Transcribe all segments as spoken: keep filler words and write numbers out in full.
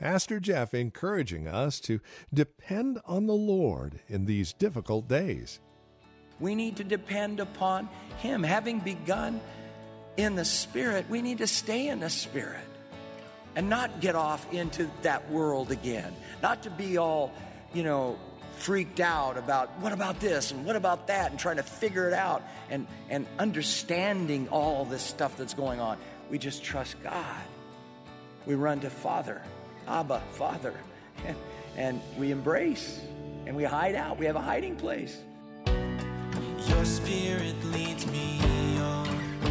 Pastor Jeff encouraging us to depend on the Lord in these difficult days. We need to depend upon Him. Having begun in the Spirit, we need to stay in the Spirit and not get off into that world again. Not to be all, you know, freaked out about what about this and what about that and trying to figure it out and, and understanding all this stuff that's going on. We just trust God. We run to Father, Abba, Father, and, and we embrace and we hide out. We have a hiding place. Your Spirit leads me on,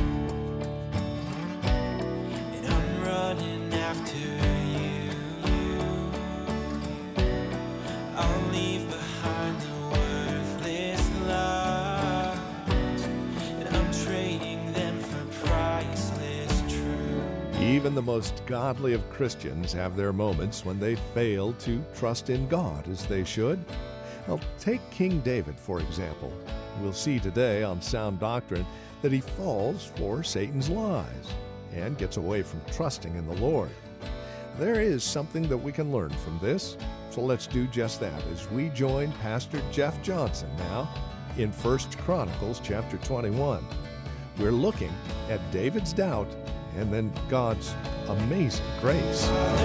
and I'm running after you. I'll leave behind the worthless lies, and I'm trading them for priceless truth. Even the most godly of Christians have their moments when they fail to trust in God as they should. Well, take King David, for example. We'll see today on Sound Doctrine that he falls for Satan's lies and gets away from trusting in the Lord. There is something that we can learn from this, so let's do just that as we join Pastor Jeff Johnson now in First Chronicles chapter twenty-one. We're looking at David's doubt and then God's amazing grace.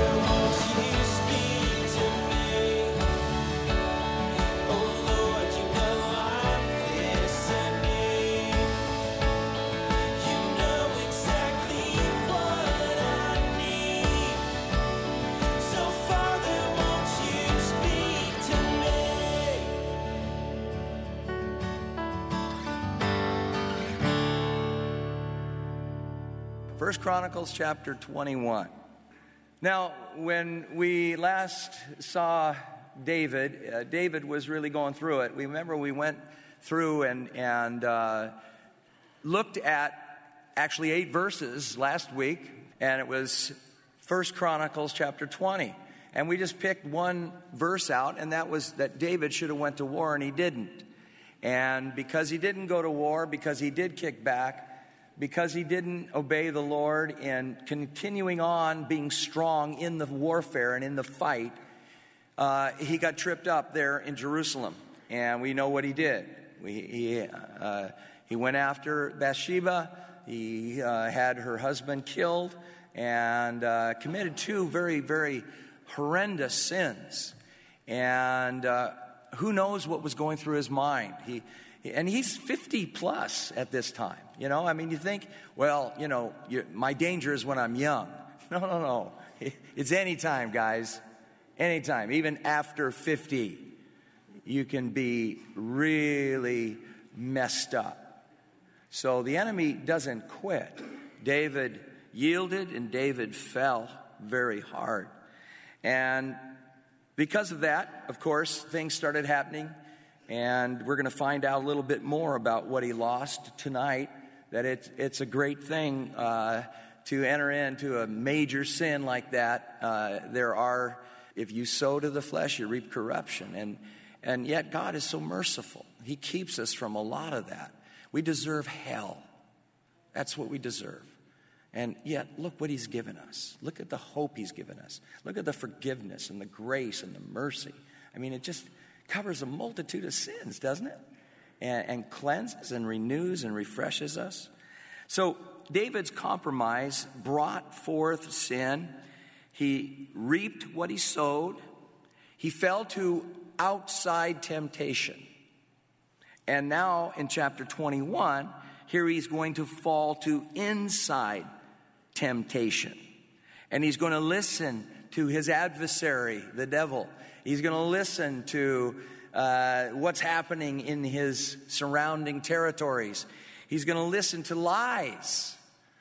First Chronicles chapter twenty-one. Now, when we last saw David, uh, David was really going through it. We remember we went through and, and uh, looked at actually eight verses last week, and it was First Chronicles chapter twenty. And we just picked one verse out, and that was that David should have went to war, and he didn't. And because he didn't go to war, because he did kick back, because he didn't obey the Lord and continuing on being strong in the warfare and in the fight, uh, he got tripped up there in Jerusalem. And we know what he did. We, he, uh, he went after Bathsheba. He uh, had her husband killed and uh, committed two very, very horrendous sins. And uh, who knows what was going through his mind. He And he's fifty plus at this time. You know, I mean, you think, well, you know, my danger is when I'm young. No, no, no. It's any time, guys. Anytime. Even after fifty, you can be really messed up. So the enemy doesn't quit. David yielded and David fell very hard. And because of that, of course, things started happening. And we're going to find out a little bit more about what he lost tonight, that it's, it's a great thing uh, to enter into a major sin like that. Uh, there are, if you sow to the flesh, you reap corruption. And, and yet God is so merciful. He keeps us from a lot of that. We deserve hell. That's what we deserve. And yet, look what he's given us. Look at the hope he's given us. Look at the forgiveness and the grace and the mercy. I mean, it just covers a multitude of sins, doesn't it? And, and cleanses and renews and refreshes us. So David's compromise brought forth sin. He reaped what he sowed. He fell to outside temptation. And now in chapter twenty-one, here he's going to fall to inside temptation. And he's going to listen to his adversary, the devil. He's going to listen to uh, what's happening in his surrounding territories. He's going to listen to lies.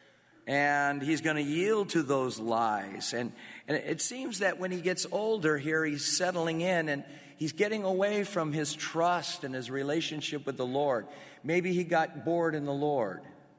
And he's going to yield to those lies. And, and it seems that when he gets older here, he's settling in and he's getting away from his trust and his relationship with the Lord. Maybe he got bored in the Lord.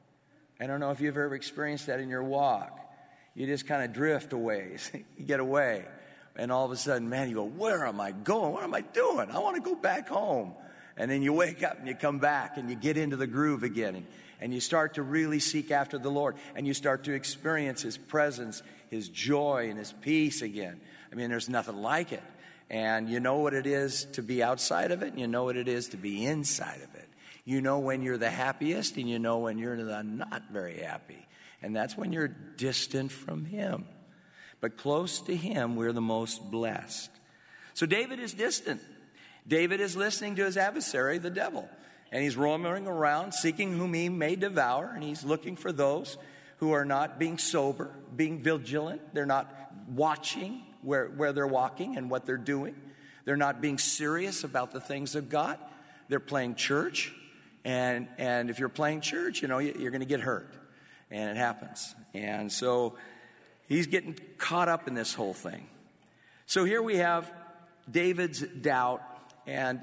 I don't know if you've ever experienced that in your walk. You just kind of drift away. You get away. And all of a sudden, man, you go, where am I going? What am I doing? I want to go back home. And then you wake up and you come back and you get into the groove again. And, and you start to really seek after the Lord, and you start to experience His presence, His joy, and His peace again. I mean, there's nothing like it. And you know what it is to be outside of it, and you know what it is to be inside of it. You know when you're the happiest, and you know when you're the not very happy. And that's when you're distant from Him. But close to Him, we're the most blessed. So David is distant. David is listening to his adversary, the devil. And he's roaming around, seeking whom he may devour. And he's looking for those who are not being sober, being vigilant. They're not watching where, where they're walking and what they're doing. They're not being serious about the things of God. They're playing church. And, and if you're playing church, you know, you're going to get hurt. And it happens. And so he's getting caught up in this whole thing. So here we have David's doubt, and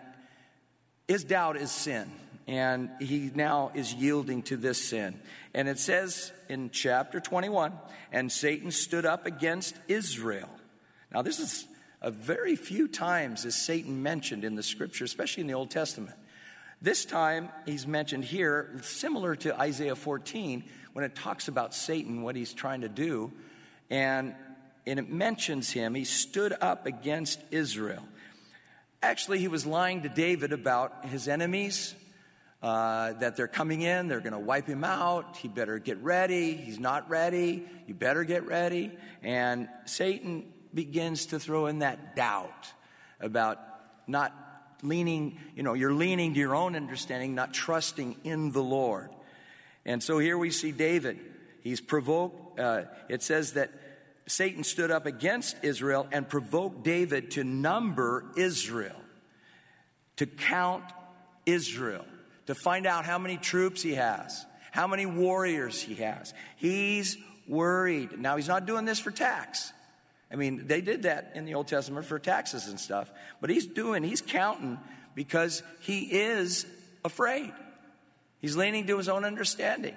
his doubt is sin. And he now is yielding to this sin. And it says in chapter twenty-one, and Satan stood up against Israel. Now this is a very few times is Satan mentioned in the scripture, especially in the Old Testament. This time he's mentioned here, similar to Isaiah fourteen, when it talks about Satan, what he's trying to do. And, and it mentions him. He stood up against Israel. Actually, he was lying to David about his enemies, uh, that they're coming in, they're going to wipe him out. He better get ready. He's not ready. You better get ready. And Satan begins to throw in that doubt about not leaning, you know, you're leaning to your own understanding, not trusting in the Lord. And so here we see David. He's provoked. Uh, it says that Satan stood up against Israel and provoked David to number Israel, to count Israel, to find out how many troops he has, how many warriors he has. He's worried. Now, he's not doing this for tax. I mean, they did that in the Old Testament for taxes and stuff. But he's doing, he's counting because he is afraid. He's leaning to his own understanding.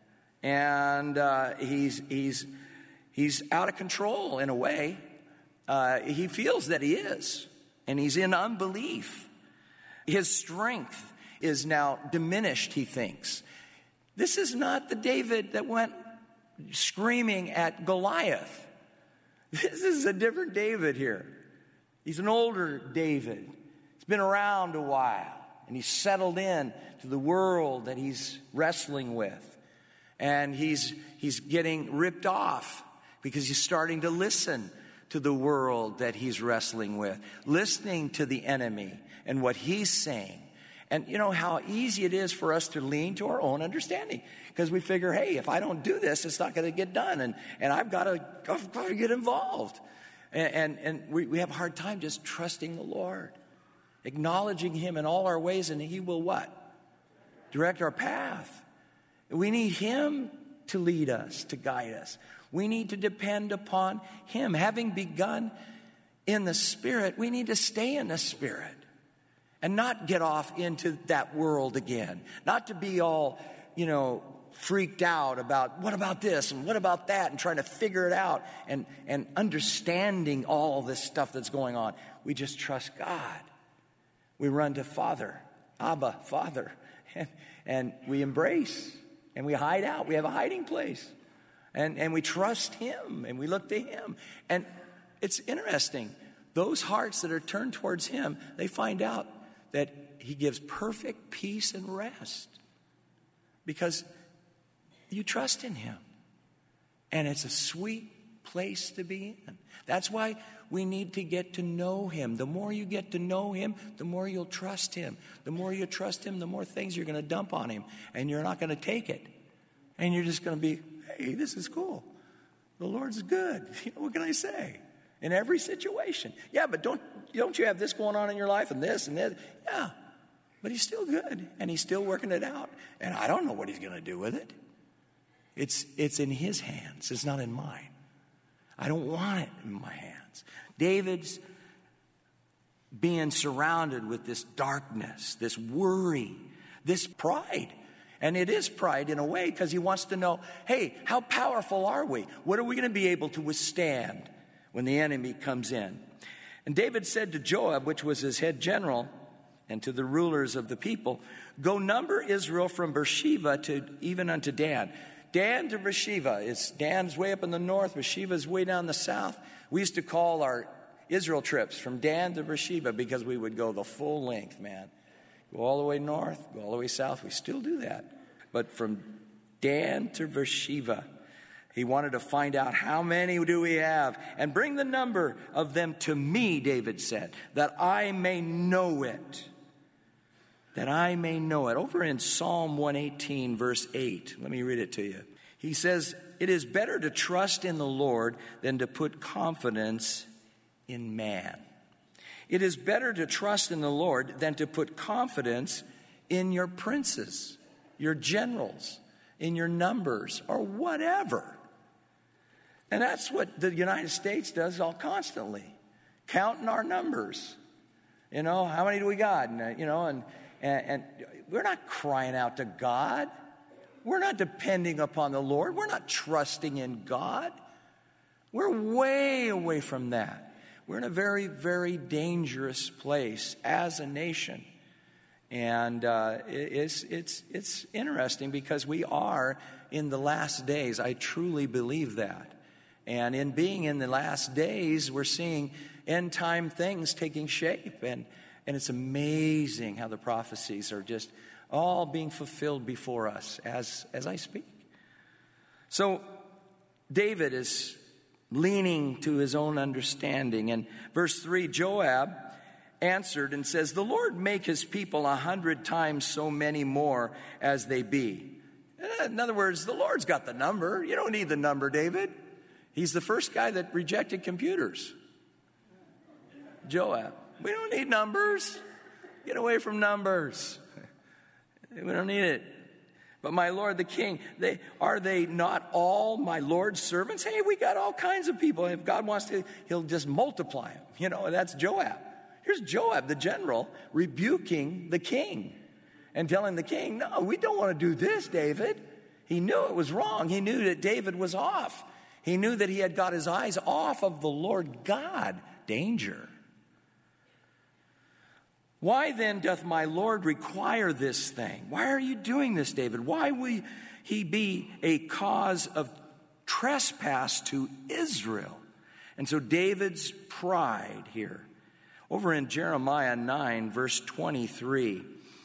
And uh, he's he's he's out of control in a way. Uh, he feels that he is. And he's in unbelief. His strength is now diminished, he thinks. This is not the David that went screaming at Goliath. This is a different David here. He's an older David. He's been around a while. And he's settled in to the world that he's wrestling with. And he's he's getting ripped off because he's starting to listen to the world that he's wrestling with. Listening to the enemy and what he's saying. And you know how easy it is for us to lean to our own understanding. Because we figure, hey, if I don't do this, it's not going to get done. And, and I've got to, I've got to get involved. And, and, and we, we have a hard time just trusting the Lord. Acknowledging Him in all our ways, and He will what? Direct our path. We need Him to lead us, to guide us. We need to depend upon Him. Having begun in the Spirit, we need to stay in the Spirit. And not get off into that world again. Not to be all, you know, freaked out about what about this and what about that and trying to figure it out and, and understanding all this stuff that's going on. We just trust God. We run to Father, Abba, Father, and, and we embrace and we hide out. We have a hiding place. And, and we trust Him and we look to Him. And it's interesting. Those hearts that are turned towards Him, they find out that He gives perfect peace and rest because you trust in Him. And it's a sweet place to be in. That's why we need to get to know Him. The more you get to know Him, the more you'll trust Him. The more you trust Him, the more things you're going to dump on Him. And you're not going to take it. And you're just going to be, hey, this is cool. The Lord's good. You know, what can I say? In every situation. Yeah, but don't don't you have this going on in your life and this and this? Yeah, but He's still good and He's still working it out. And I don't know what He's going to do with it. It's it's in His hands. It's not in mine. I don't want it in my hands. David's being surrounded with this darkness, this worry, this pride. And it is pride in a way because he wants to know, hey, how powerful are we? What are we going to be able to withstand when the enemy comes in? And David said to Joab, which was his head general, and to the rulers of the people, go number Israel from Beersheba to even unto Dan. Dan to Beersheba. It's Dan's way up in the north, Beersheba's way down the south. We used to call our Israel trips from Dan to Beersheba because we would go the full length, man. Go all the way north, go all the way south. We still do that. But from Dan to Beersheba, he wanted to find out how many do we have and bring the number of them to me, David said, that I may know it. That I may know it. Over in Psalm one eighteen, verse eight, let me read it to you. He says, it is better to trust in the Lord than to put confidence in man. It is better to trust in the Lord than to put confidence in your princes, your generals, in your numbers, or whatever. And that's what the United States does all constantly, counting our numbers. You know, how many do we got? And, uh, you know, and, and, and we're not crying out to God. We're not depending upon the Lord. We're not trusting in God. We're way away from that. We're in a very, very dangerous place as a nation. And uh, it's, it's, it's interesting because we are in the last days. I truly believe that. And in being in the last days, we're seeing end time things taking shape. And, and it's amazing how the prophecies are just all being fulfilled before us as, as I speak. So David is leaning to his own understanding. And verse three, Joab answered and says, the Lord make his people a hundred times so many more as they be. In other words, the Lord's got the number. You don't need the number, David. He's the first guy that rejected computers. Joab. We don't need numbers. Get away from numbers. We don't need it. But my Lord the king, they, are they not all my Lord's servants? Hey, we got all kinds of people. If God wants to, he'll just multiply them. You know, that's Joab. Here's Joab, the general, rebuking the king and telling the king, no, we don't want to do this, David. He knew it was wrong. He knew that David was off. He knew that he had got his eyes off of the Lord God. Danger. Why then doth my Lord require this thing? Why are you doing this, David? Why will he be a cause of trespass to Israel? And so David's pride here. Over in Jeremiah nine, verse twenty-three.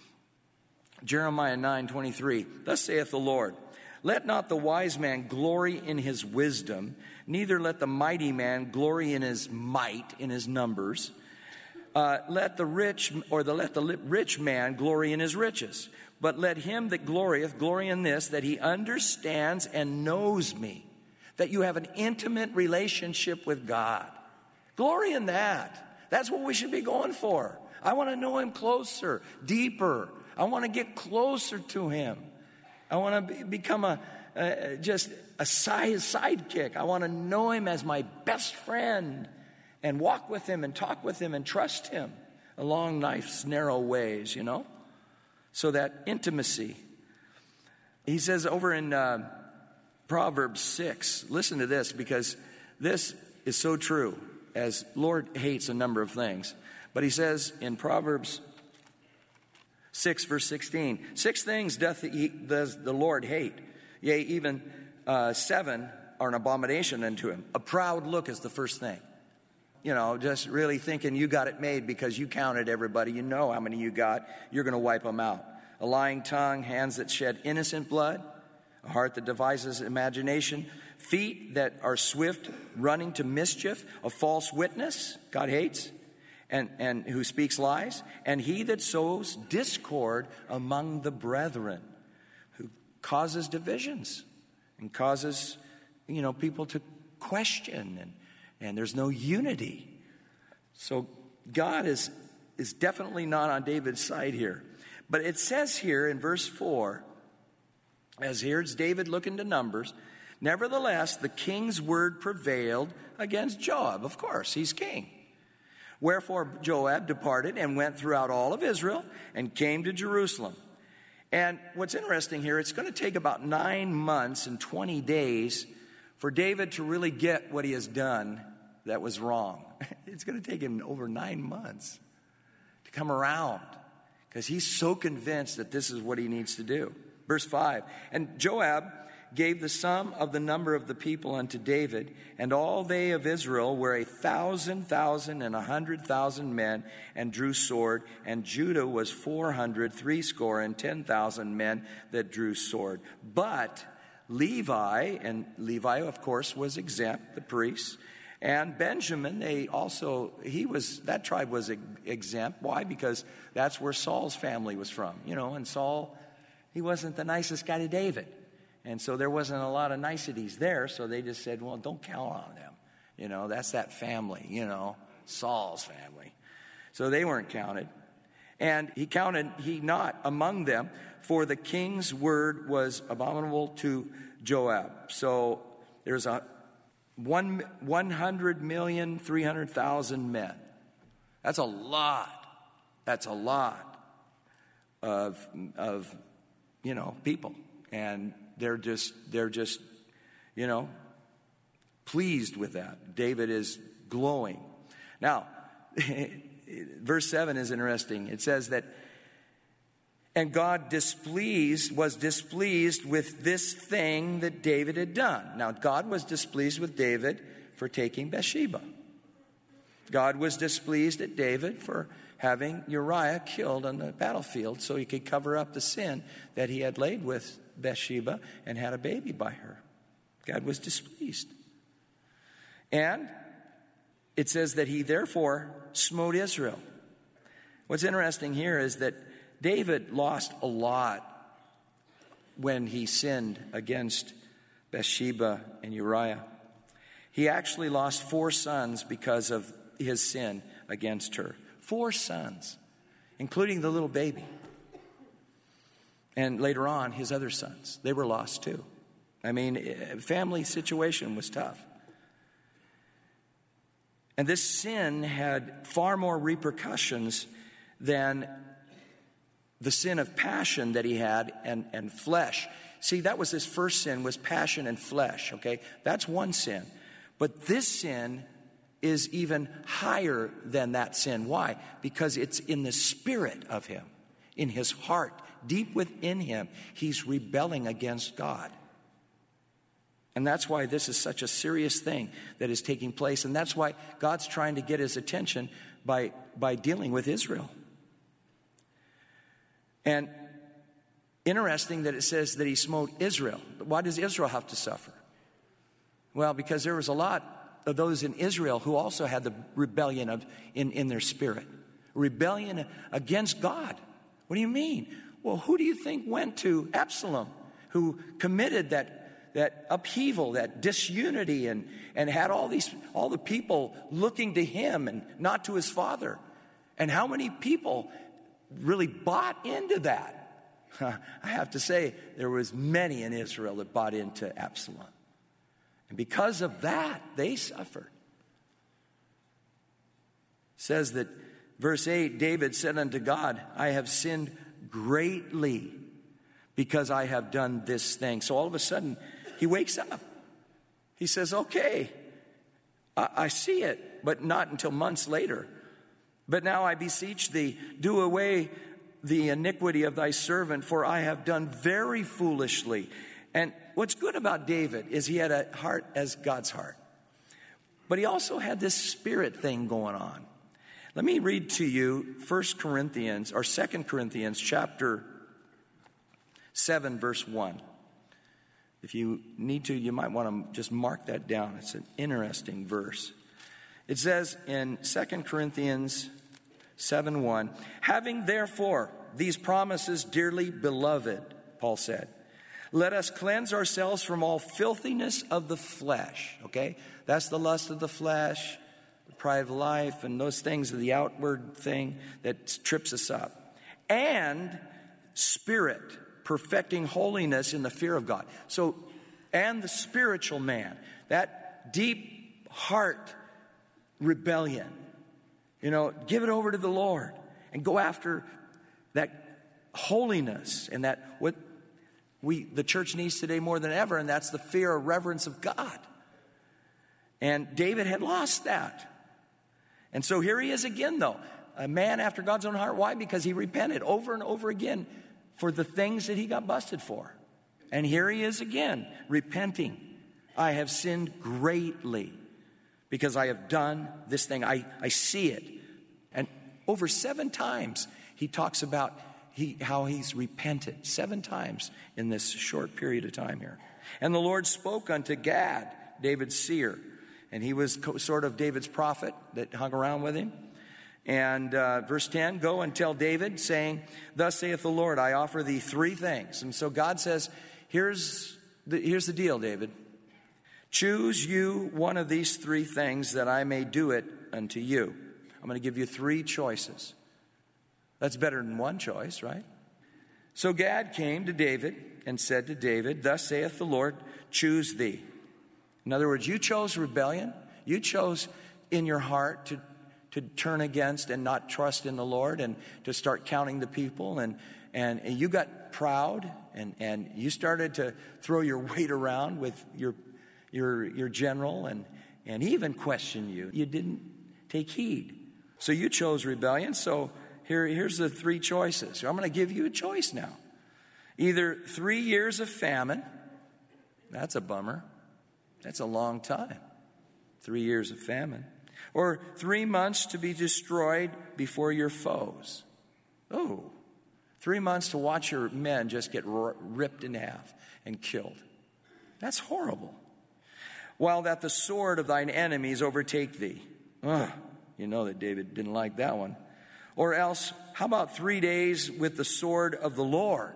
Jeremiah nine, twenty-three. Thus saith the Lord, let not the wise man glory in his wisdom, neither let the mighty man glory in his might, in his numbers. Uh, let the rich, or the, let the rich man glory in his riches. But let him that glorieth glory in this, that he understands and knows me. That you have an intimate relationship with God. Glory in that. That's what we should be going for. I want to know him closer, deeper. I want to get closer to him. I want to be, become a, a just a side, sidekick. I want to know him as my best friend. And walk with him and talk with him and trust him along life's narrow ways, you know. So that intimacy. He says over in uh, Proverbs six, listen to this because this is so true, as Lord hates a number of things. But he says in Proverbs six, verse sixteen, six things doth the, does the Lord hate, yea, even uh, seven are an abomination unto him. A proud look is the first thing. You know, just really thinking you got it made because you counted everybody. You know how many you got. You're going to wipe them out. A lying tongue, hands that shed innocent blood, a heart that devises imagination, feet that are swift running to mischief, a false witness, God hates, and, and who speaks lies, and he that sows discord among the brethren, who causes divisions and causes, you know, people to question and And there's no unity. So God is, is definitely not on David's side here. But it says here in verse four, as here's David looking to numbers, nevertheless, the king's word prevailed against Joab. Of course, he's king. Wherefore Joab departed and went throughout all of Israel and came to Jerusalem. And what's interesting here, it's going to take about nine months and twenty days for David to really get what he has done that was wrong. It's going to take him over nine months to come around because he's so convinced that this is what he needs to do. Verse five, and Joab gave the sum of the number of the people unto David, and all they of Israel were a thousand thousand and a hundred thousand men, and drew sword, and Judah was four hundred threescore and ten thousand men that drew sword. But Levi, and Levi of course was exempt, the priests, and Benjamin, they also, he was, that tribe was exempt. Why? Because that's where Saul's family was from, you know, and Saul, he wasn't the nicest guy to David. And so there wasn't a lot of niceties there, so they just said, well, don't count on them. You know, that's that family, you know, Saul's family. So they weren't counted. And he counted he not among them, for the king's word was abominable to Joab. So there's a one one hundred million three hundred thousand men. That's a lot. That's a lot of of you know people. And they're just, they're just, you know, pleased with that. David is glowing. Now, verse seven is interesting. It says that, and God displeased, was displeased with this thing that David had done. Now, God was displeased with David for taking Bathsheba. God was displeased at David for having Uriah killed on the battlefield so he could cover up the sin that he had laid with Bathsheba and had a baby by her. God was displeased. And it says that he therefore smote Israel. What's interesting here is that David lost a lot when he sinned against Bathsheba and Uriah. He actually lost four sons because of his sin against her. Four sons, including the little baby. And later on, his other sons, they were lost too. I mean, family situation was tough. And this sin had far more repercussions than the sin of passion that he had and, and flesh. See, that was his first sin, was passion and flesh, okay? That's one sin. But this sin is even higher than that sin. Why? Because it's in the spirit of him, in his heart. Deep within him, he's rebelling against God. And that's why this is such a serious thing that is taking place. And that's why God's trying to get his attention by, by dealing with Israel. And interesting that it says that he smote Israel. But why does Israel have to suffer? Well, because there was a lot of those in Israel who also had the rebellion of in, in their spirit. Rebellion against God. What do you mean? Well, who do you think went to Absalom, who committed that, that upheaval, that disunity, and, and had all these all the people looking to him and not to his father? And how many people really bought into that? I have to say, there was many in Israel that bought into Absalom. And because of that, they suffered. It says that, verse eight, David said unto God, I have sinned greatly because I have done this thing. So all of a sudden, he wakes up. He says, okay, I, I see it, but not until months later. But now I beseech thee, do away the iniquity of thy servant, for I have done very foolishly. And what's good about David is he had a heart as God's heart. But he also had this spirit thing going on. Let me read to you First Corinthians, or Second Corinthians chapter seven, verse one. If you need to, you might want to just mark that down. It's an interesting verse. It says in Second Corinthians seven one, having therefore these promises, dearly beloved, Paul said, let us cleanse ourselves from all filthiness of the flesh. Okay? That's the lust of the flesh, the pride of life, and those things are the outward thing that trips us up. And spirit, perfecting holiness in the fear of God. So, and the spiritual man, that deep heart rebellion. You know, give it over to the Lord and go after that holiness and that what we the church needs today more than ever, and that's the fear or reverence of God. And David had lost that. And so here he is again, though. a man after God's own heart. Why? Because he repented over and over again for the things that he got busted for. And here he is again, repenting. I have sinned greatly because I have done this thing. I, I see it. And over seven times he talks about he, how he's repented. Seven times in this short period of time here. And the Lord spoke unto Gad, David's seer. And he was co- sort of David's prophet that hung around with him. And uh, verse ten, go and tell David, saying, thus saith the Lord, I offer thee three things. And so God says, here's the, here's the deal, David. Choose you one of these three things that I may do it unto you. I'm going to give you three choices. That's better than one choice, right? So Gad came to David and said to David, thus saith the Lord, choose thee. In other words, you chose rebellion. You chose in your heart to, to turn against and not trust in the Lord and to start counting the people. And, and, and you got proud and, and you started to throw your weight around with your, your, your general. And, and he even questioned you. You didn't take heed. So you chose rebellion. So here, here's the three choices. I'm going to give you a choice now. Either three years of famine. That's a bummer. That's a long time. Three years of famine. Or three months to be destroyed before your foes. Oh, three months to watch your men just get r- ripped in half and killed. That's horrible. While that the sword of thine enemies overtake thee. Ugh, you know that David didn't like that one. Or else, how about three days with the sword of the Lord?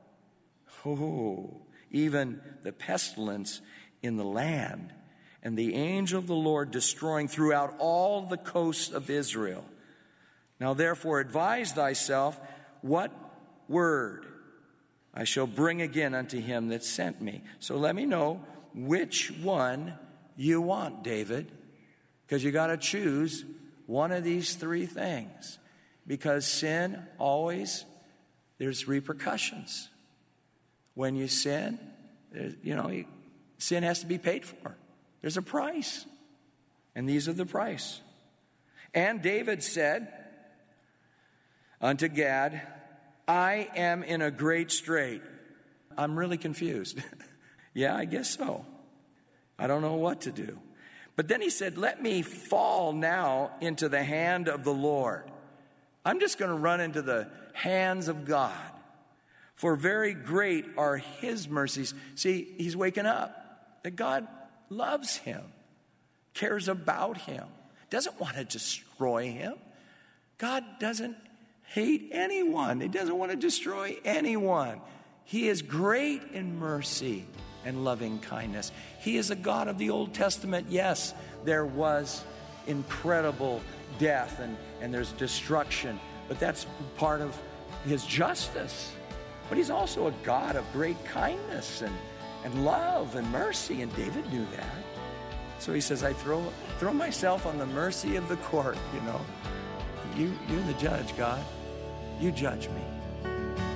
Oh, even the pestilence in the land, and the angel of the Lord destroying throughout all the coasts of Israel. Now therefore advise thyself what word I shall bring again unto him that sent me. So let me know which one you want, David, because you got to choose one of these three things. Because sin always, there's repercussions. When you sin, you know, you, sin has to be paid for. There's a price. And these are the price. And David said unto Gad, I am in a great strait. I'm really confused. Yeah, I guess so. I don't know what to do. But then he said, let me fall now into the hand of the Lord. I'm just going to run into the hands of God. For very great are his mercies. See, he's waking up. That God loves him, cares about him, doesn't want to destroy him. God doesn't hate anyone. He doesn't want to destroy anyone. He is great in mercy and loving kindness. He is a God of the Old Testament. Yes, there was incredible death and, and there's destruction, but that's part of his justice. But he's also a God of great kindness and, and love and mercy, and David knew that. So he says, I throw throw myself on the mercy of the court, you know. You, you're the judge, God. You judge me.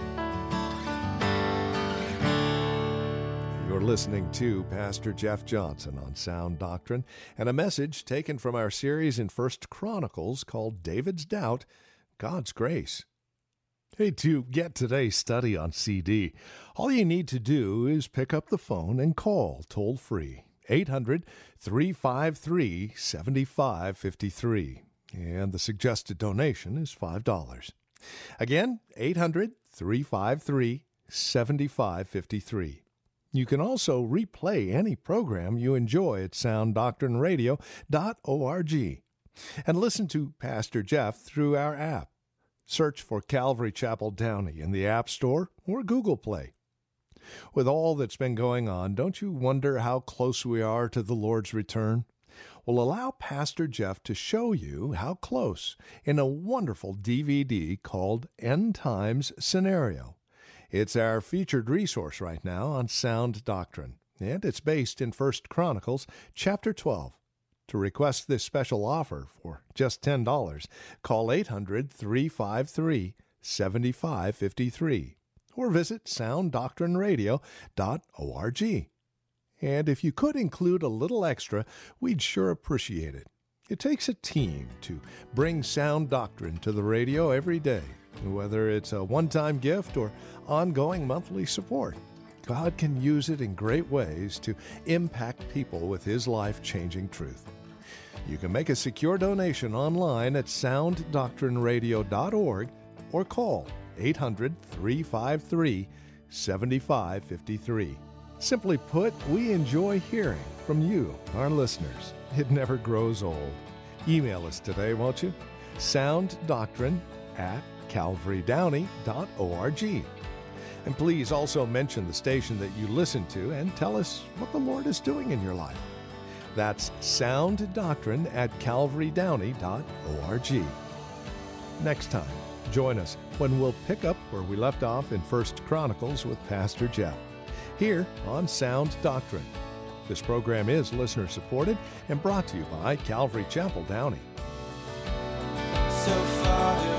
You're listening to Pastor Jeff Johnson on Sound Doctrine and a message taken from our series in First Chronicles called David's Doubt, God's Grace. Hey, to get today's study on C D, all you need to do is pick up the phone and call toll-free, eight hundred, three five three, seven five five three, and the suggested donation is five dollars. Again, eight hundred, three five three, seven five five three. You can also replay any program you enjoy at sound doctrine radio dot org and listen to Pastor Jeff through our app. Search for Calvary Chapel Downey in the App Store or Google Play. With all that's been going on, don't you wonder how close we are to the Lord's return? Well, allow Pastor Jeff to show you how close in a wonderful D V D called End Times Scenario. It's our featured resource right now on Sound Doctrine, and it's based in First Chronicles chapter twelve. To request this special offer for just ten dollars, call eight hundred, three five three, seven five five three or visit sound doctrine radio dot org. And if you could include a little extra, we'd sure appreciate it. It takes a team to bring sound doctrine to the radio every day, whether it's a one-time gift or ongoing monthly support. God can use it in great ways to impact people with His life-changing truth. You can make a secure donation online at sound doctrine radio dot org or call eight hundred, three five three, seven five five three. Simply put, we enjoy hearing from you, our listeners. It never grows old. Email us today, won't you? sounddoctrine at calvary downey dot org. And please also mention the station that you listen to and tell us what the Lord is doing in your life. That's sounddoctrine at calvary downey dot org. Next time, join us when we'll pick up where we left off in First Chronicles with Pastor Jeff, here on Sound Doctrine. This program is listener-supported and brought to you by Calvary Chapel, Downey. So Father,